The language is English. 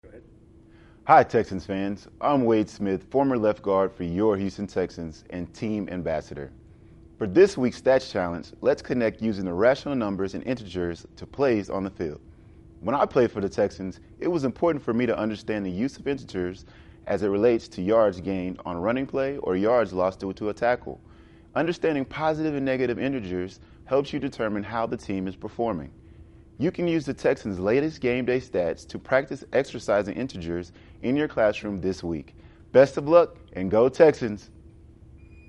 Hi, Texans fans. I'm Wade Smith, former left guard for your Houston Texans and team ambassador. For this week's Stats Challenge, let's connect using irrational numbers and integers to plays on the field. When I played for the Texans, it was important for me to understand the use of integers as it relates to yards gained on a running play or yards lost due to a tackle. Understanding positive and negative integers helps you determine how the team is performing. You can use the Texans' latest game day stats to practice exercising integers in your classroom this week. Best of luck and go Texans!